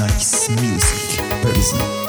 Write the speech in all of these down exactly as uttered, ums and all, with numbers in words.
Nice Music present.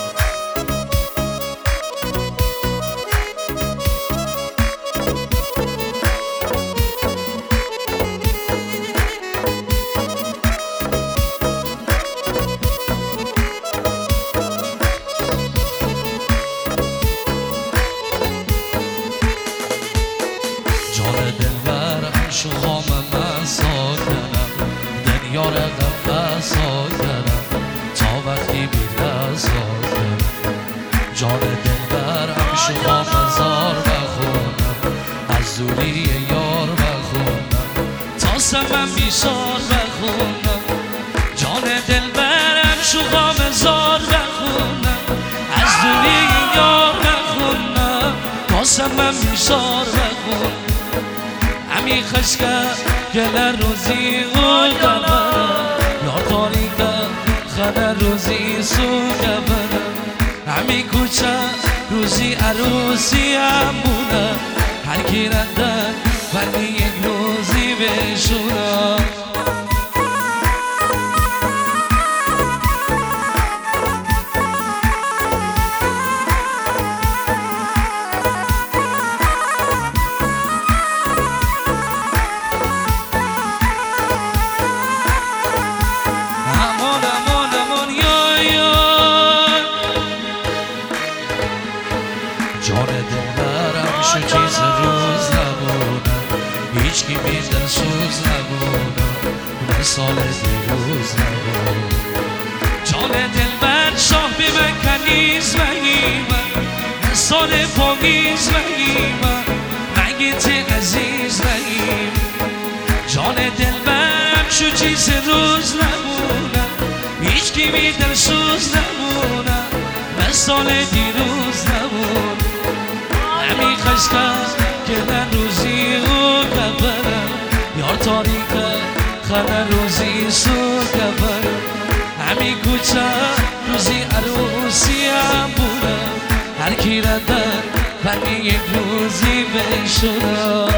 شو خام من ساکنم دنیا رقم بسا کردم تا وقتی بیرد ساکنم جان دلبرم شو خام زار بخونم از دوری یار بخونم تا سمم بیشار بخونم جان دلبرم شو خام زار بخونم از دوری یار بخونم تا سمم بیشار بخونم همی خشکه گل روزی او گبرم یار تاریکه خنه روزی سو گبرم همی کوچه روزی عروسی هم بوده هر کی ردن ولی یک روزی بشونم جان دلبرم شو چیز روز نبودم هیچ کی بی دل سوز نبودم مثال دیروز نبودم جان دلبر شاه بی من کنیز وحیمم مثال پامیز وحیمم مگه تی عزیز وحیم جان دلبرم شو چیز روز نبودم هیچ کی بی دل سوز نبودم مثال دیروز نبودم همی خشکم که در روزی او گبرم یار تاریکه خنه روزی سو گبرم همی کوچه روزی عروسی هم بودم هر کی ردن ولی یک روزی بشونم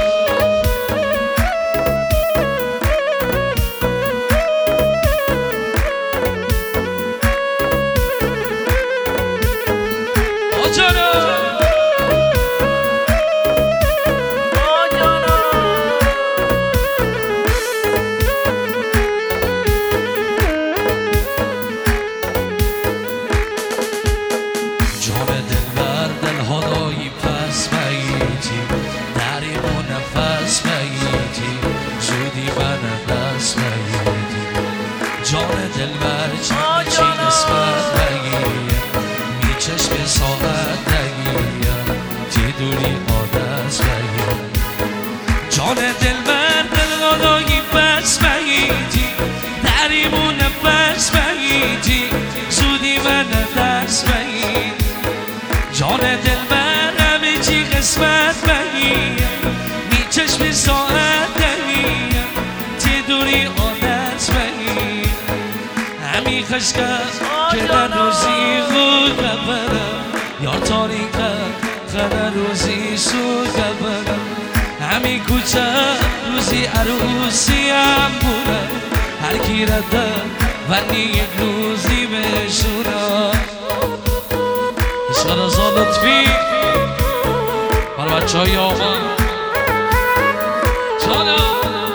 جان دلبر چند چی نسبت بگیم می چشم ساعت نگیم تی دوری عادت بگیم جان دلبر دلغادایی بس بگیتی دریمون نفس بگیتی زودی من دست بگیم جان دلبر همه چی قسمت بگیم می چشم ساعت نگیم تی دوری عادت بگیم همی خشکم که در روزی خود گبرم یار تاریکه خنه روزی سو گبرم همی کوچه روزی عروسی هم بودم هر کی ردن ولی یک روزی بشونم عشق رضا لطفی برای بچه های آقا جانم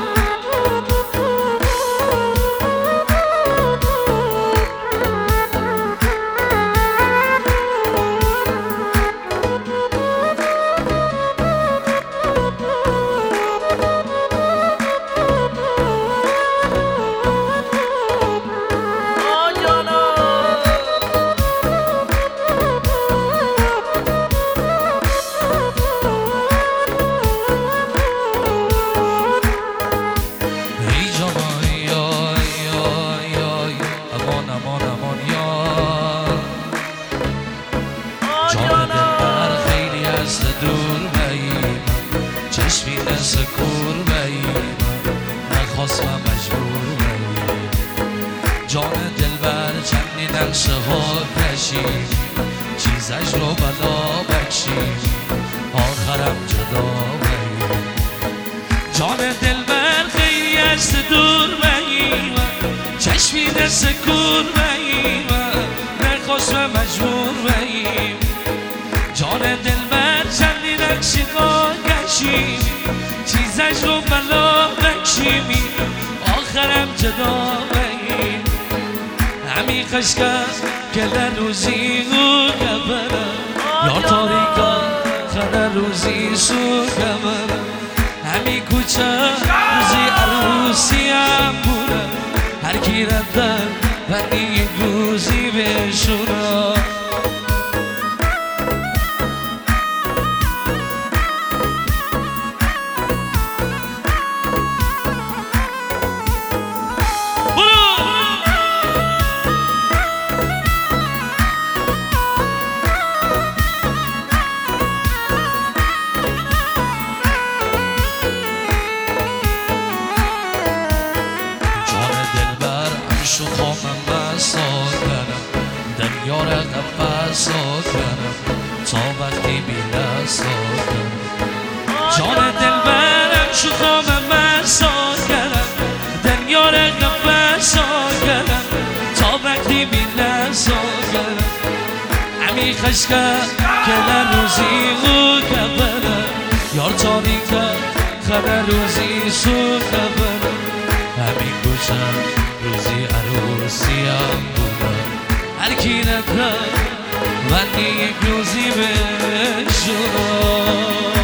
چشمی نسه کور باییم نخواست و مجبور باییم جان دلبر چندی نقشه ها کشیم چیزش رو بلا بکشیم آخرم جدا باییم جان دلبر خیلی از دور باییم چشمی نسه کور باییم عشقا گشیم چیزش رو بلا بکشیمی آخرم جدا بگیم همی خشکم که در روزی او گبرم یار تاریکا خدر روزی سو گبرم همی کوچه روزی عروسی هم بودم هر کی ردن و این روزی بشونم شو خامم بسات کنم دنیا را قفصات کنم تا وقتی بی‌لسات کنم جان دلبرم شو خامم بسات کنم دنیا را قفصات کنم تا وقتی بی‌لسات کنم همی خشکم که لروزی او کبرم یار تاریکم خبر روزی سو کبرم همی کوچم روزی عروسی هم بودم هر کی ندارم من یک روزی بشونم